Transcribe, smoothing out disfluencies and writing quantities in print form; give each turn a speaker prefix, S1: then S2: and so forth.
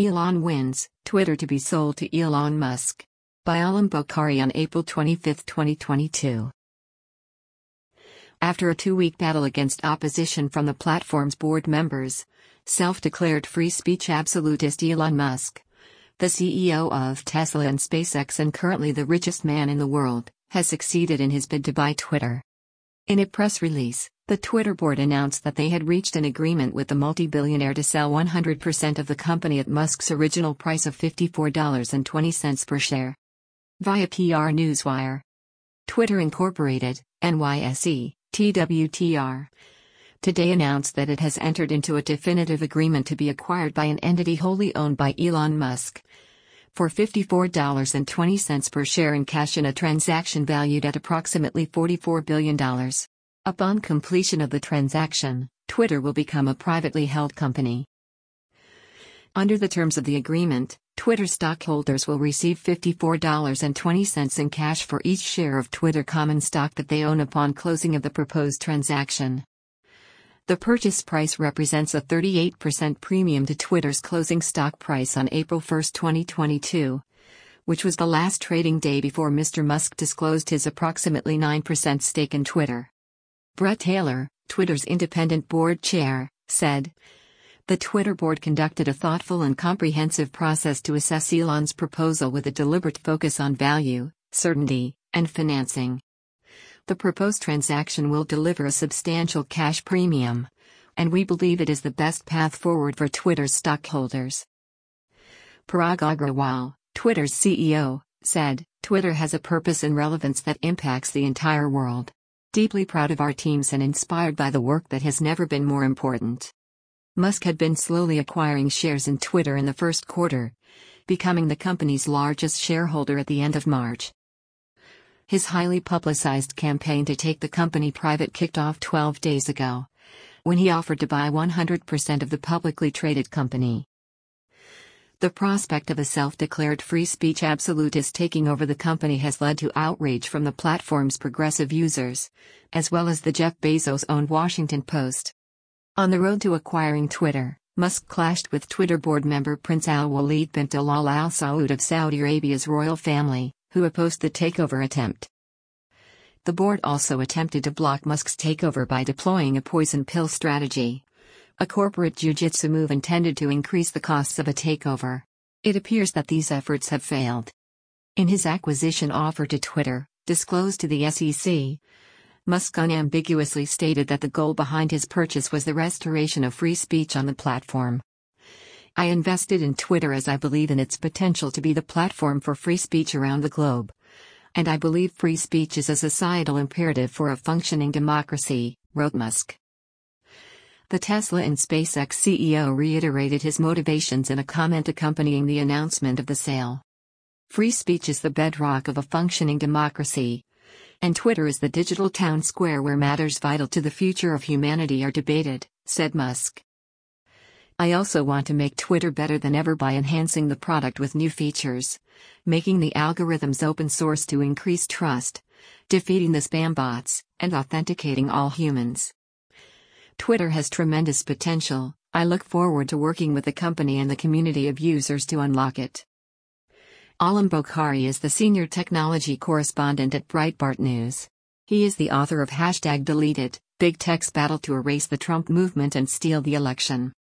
S1: Elon wins, Twitter to be sold to Elon Musk. By Alam Bokhari on April 25, 2022. After a 2-week battle against opposition from the platform's board members, self-declared free speech absolutist Elon Musk, the CEO of Tesla and SpaceX and currently the richest man in the world, has succeeded in his bid to buy Twitter. In a press release, the Twitter board announced that they had reached an agreement with the multi-billionaire to sell 100% of the company at Musk's original price of $54.20 per share. Via PR Newswire. Twitter Incorporated, NYSE, TWTR, today announced that it has entered into a definitive agreement to be acquired by an entity wholly owned by Elon Musk for $54.20 per share in cash in a transaction valued at approximately $44 billion. Upon completion of the transaction, Twitter will become a privately held company. Under the terms of the agreement, Twitter stockholders will receive $54.20 in cash for each share of Twitter common stock that they own upon closing of the proposed transaction. The purchase price represents a 38% premium to Twitter's closing stock price on April 1, 2022, which was the last trading day before Mr. Musk disclosed his approximately 9% stake in Twitter. Bret Taylor, Twitter's independent board chair, said, "The Twitter board conducted a thoughtful and comprehensive process to assess Elon's proposal with a deliberate focus on value, certainty, and financing. The proposed transaction will deliver a substantial cash premium, and we believe it is the best path forward for Twitter's stockholders." Parag Agrawal, Twitter's CEO, said, "Twitter has a purpose and relevance that impacts the entire world. Deeply proud of our teams and inspired by the work that has never been more important." Musk had been slowly acquiring shares in Twitter in the first quarter, becoming the company's largest shareholder at the end of March. His highly publicized campaign to take the company private kicked off 12 days ago, when he offered to buy 100% of the publicly traded company. The prospect of a self-declared free speech absolutist taking over the company has led to outrage from the platform's progressive users, as well as the Jeff Bezos-owned Washington Post. On the road to acquiring Twitter, Musk clashed with Twitter board member Prince Al-Walid bin Talal Al Saud of Saudi Arabia's royal family, who opposed the takeover attempt. The board also attempted to block Musk's takeover by deploying a poison pill strategy, a corporate jiu-jitsu move intended to increase the costs of a takeover. It appears that these efforts have failed. In his acquisition offer to Twitter, disclosed to the SEC, Musk unambiguously stated that the goal behind his purchase was the restoration of free speech on the platform. "I invested in Twitter as I believe in its potential to be the platform for free speech around the globe. And I believe free speech is a societal imperative for a functioning democracy," wrote Musk. The Tesla and SpaceX CEO reiterated his motivations in a comment accompanying the announcement of the sale. "Free speech is the bedrock of a functioning democracy, and Twitter is the digital town square where matters vital to the future of humanity are debated," said Musk. "I also want to make Twitter better than ever by enhancing the product with new features, making the algorithms open source to increase trust, defeating the spam bots, and authenticating all humans. Twitter has tremendous potential. I look forward to working with the company and the community of users to unlock it." Alam Bokhari is the senior technology correspondent at Breitbart News. He is the author of #Deleted, Big Tech's Battle to Erase the Trump Movement and Steal the Election.